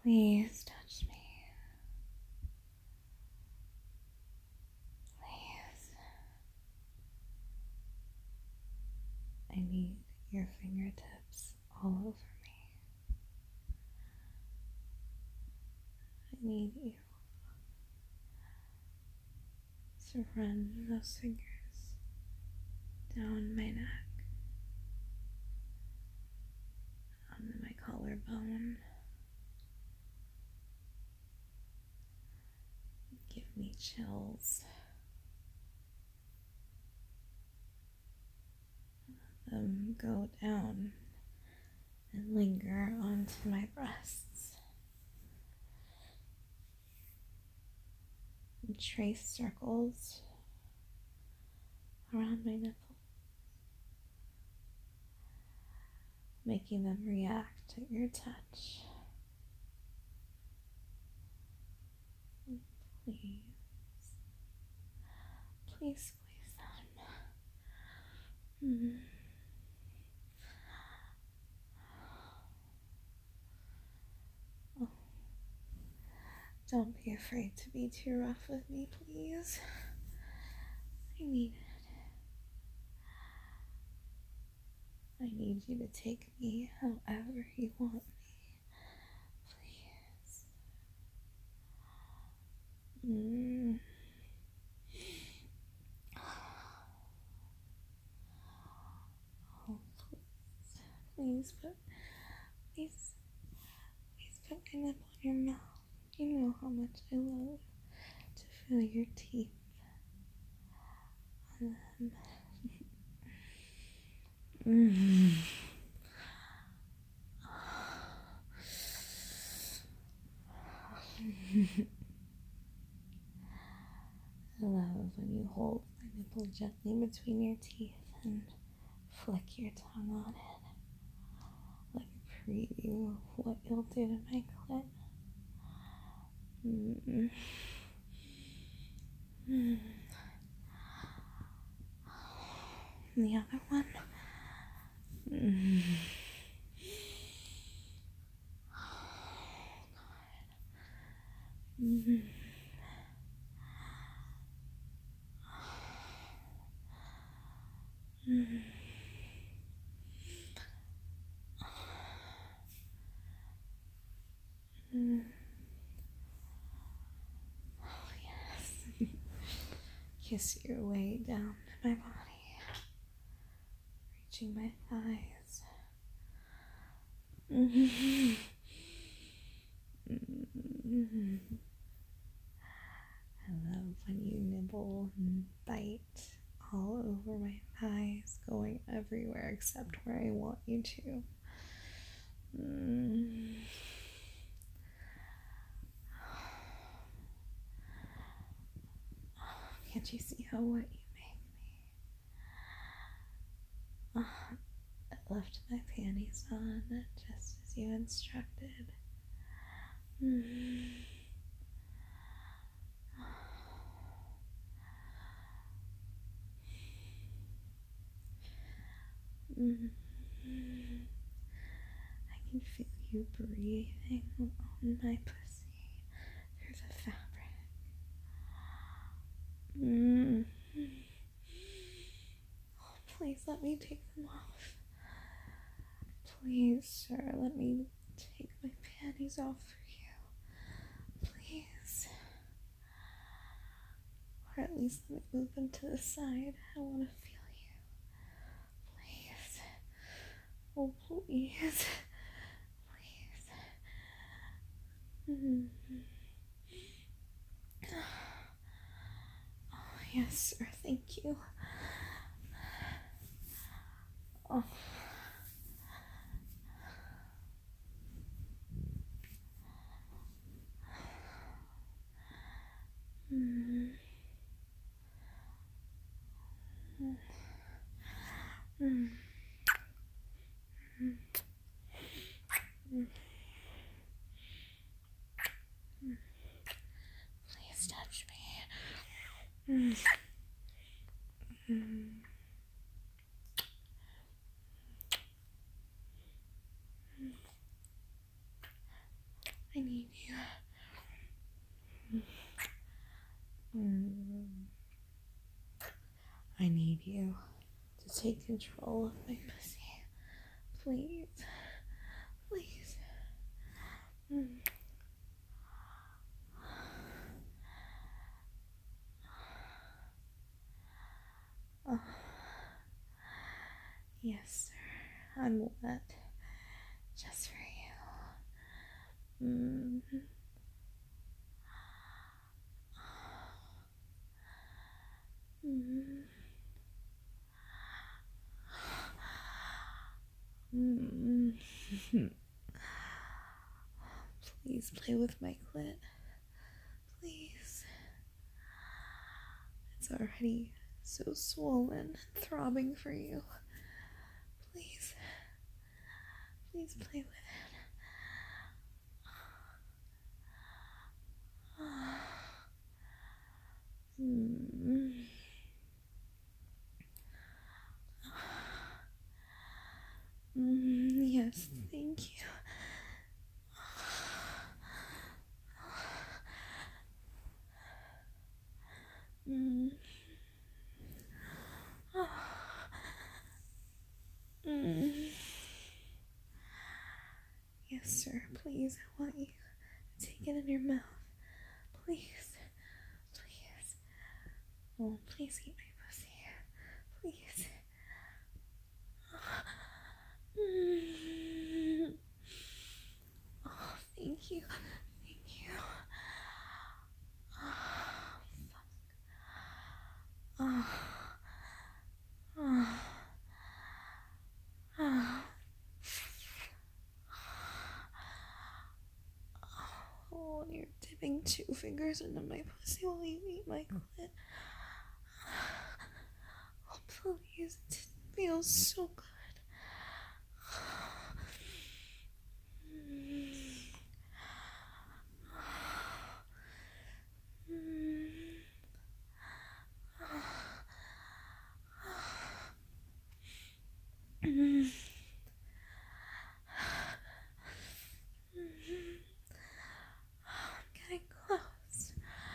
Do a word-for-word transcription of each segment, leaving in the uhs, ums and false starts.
Please touch me. Please. I need your fingertips all over me. I need you to run those fingers down my neck, onto my collarbone. Give me chills. Let them go down and linger onto my breasts. And trace circles around my nipples, making them react at your touch. Please, please squeeze them. Mm. Oh. Don't be afraid to be too rough with me, please. I need it. I need you to take me however you want me. Please. Mm. Oh, please. Please put, please, please put my lip on your mouth. You know how much I love to feel your teeth on them. Mm. I love when you hold my nipple gently between your teeth and flick your tongue on it, like a preview of what you'll do to my clit. Mm. Mm. And the other one. Mm. Oh, God. Mm. Mm. Mm. Oh, yes. Kiss your way down to my body, reaching my thighs. Mm-hmm. Mm-hmm. I love when you nibble and bite all over my thighs, going everywhere except where I want you to. Mm. Can't you see how wet you make me? Oh, I left my panties on just as you instructed. Mm. Mm. I can feel you breathing on my pussy through the fabric. Mm. Oh, please let me take them off. Please, sir, let me take my panties off for you. Please. Or at least let me move them to the side. I want to feel you. Please. Oh, please. Please. Mm-hmm. Oh, yes, sir. Thank you. Oh. Mm. Mm. Mm. Mm. Mm. Please touch me. Mm. Mm. I need need you to take control of my pussy. Please. Please. Mm. Oh. Yes, sir. I'm wet. Just for you. Mm-hmm. Mm-hmm. Mm-hmm. Please play with my clit. Please. It's already so swollen and throbbing for you. Please. Please play with it. Mm. Mm, yes, thank you. Mm. Mm. Yes, sir, please, I want you to take it in your mouth. Please. Please. Oh, please eat my pussy. Please. Mm. Oh, thank you. Thank you. Oh, fuck. Oh. Oh. Oh. Oh, you're dipping two fingers into my pussy while you eat my clit. Oh, please. It feels so good. Mm. I'm getting close.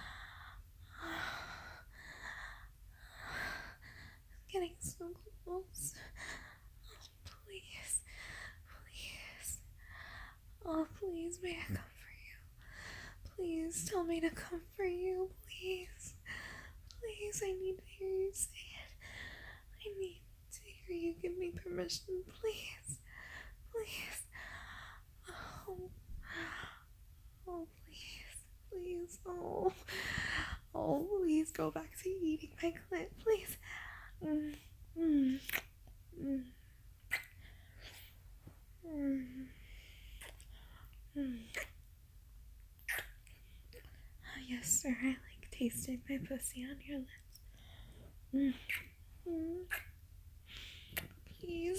I'm getting so close. Oh, please. Please. Oh, please, may I come for you? Please tell me to come for you, please. Please, I need to hear you say it. I need to hear you give me permission, please. Please. Oh. Oh, please. Please. Oh. Oh, please go back to eating my clit, please. Mm. Mm. Mm. Mm. Mm. Oh, yes, sir. I like tasting my pussy on your lips. Mm. Mm. Please.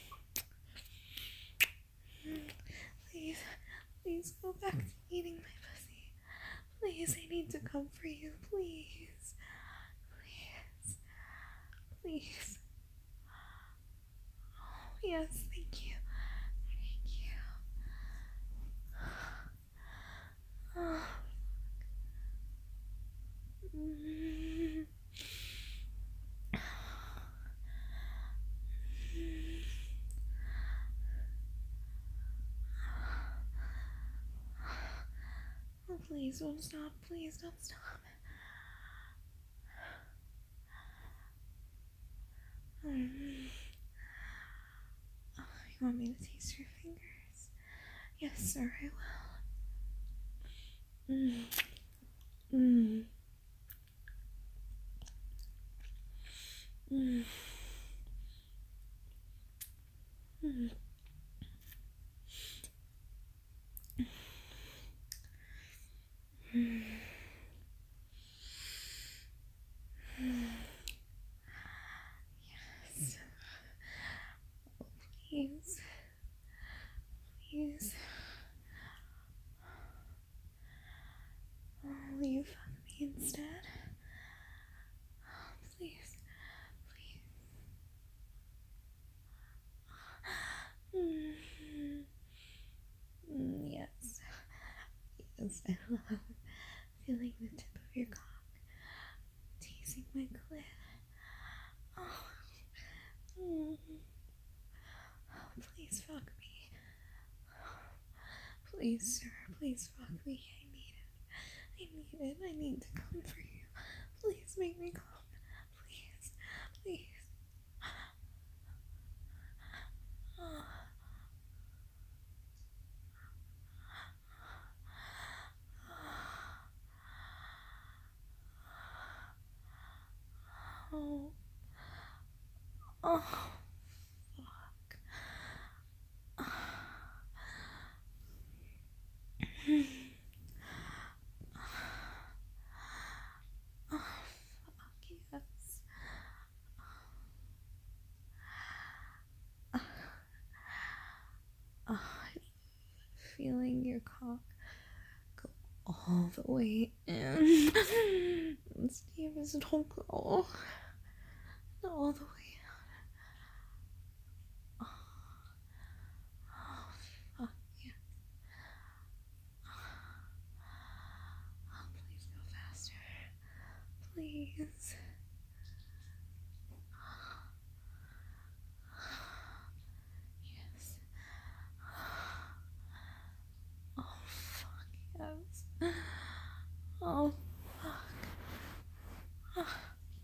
Mm. Please. Please go back to eating my pussy. Please, I need to come for you. Please. Please. Please. Oh, yes, thank you. Thank you. Oh. Mm. Oh, please don't stop. Please don't stop. Mm. Oh, you want me to taste your fingers? Yes, sir, I will. Mm. Mm. Mm. Mm. Mm. Yes. Oh, please. Please. Oh, will you fuck me instead? Oh, please. Please. Mm. Mm, yes. Yes, I love feeling the tip of your cock teasing my clit. Oh, mm. Oh, please fuck me. Please, sir, please fuck me. I need it. I need it. I need to come for you. Please make me come. Please, please. Oh. Oh. Oh. Fuck. Oh, fuck yes. Oh, feeling your cock go all the way in. Steve is don't go all the way out. Oh, oh fuck yeah. Oh, please go faster. Please. Yes. Oh, fuck yes. Oh, fuck. Oh.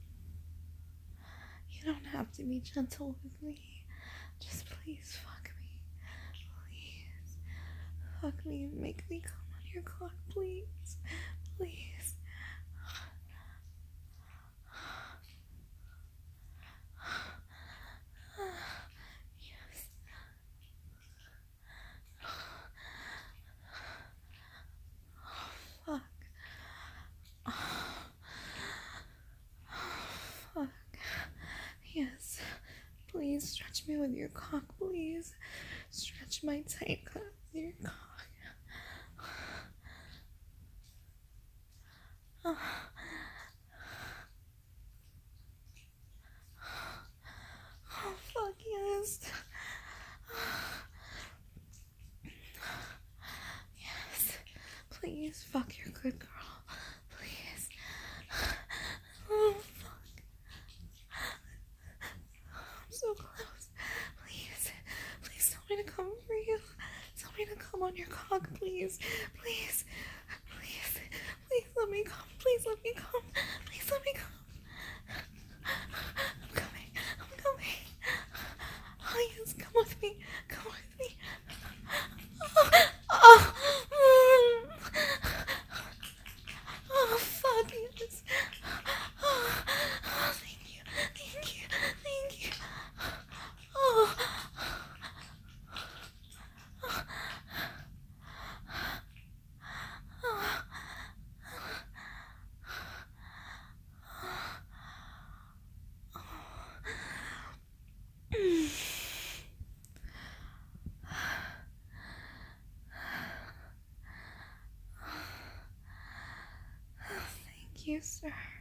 You don't have to be gentle with me. Just please fuck me. Please. Fuck me and make me come on your clock, please. Please. Yes. Oh, fuck. Oh, fuck. Yes. Please stretch me with your cock, please. Stretch my tight cock with your cock. Oh. Oh, fuck yes. Yes. Please fuck your good girl. Please. Oh, fuck. I'm so close. Please. Please tell me to come for you. Tell me to come on your cock, please. Please. Please. Please let me come. Please let me come. Please let me come. I'm coming. I'm coming. Oh, yes. Come with me. Come with me. Oh. Oh. Mm. Oh, fuck yes. Oh, oh, thank you. Thank you. Thank you. Oh. Thank you, sir.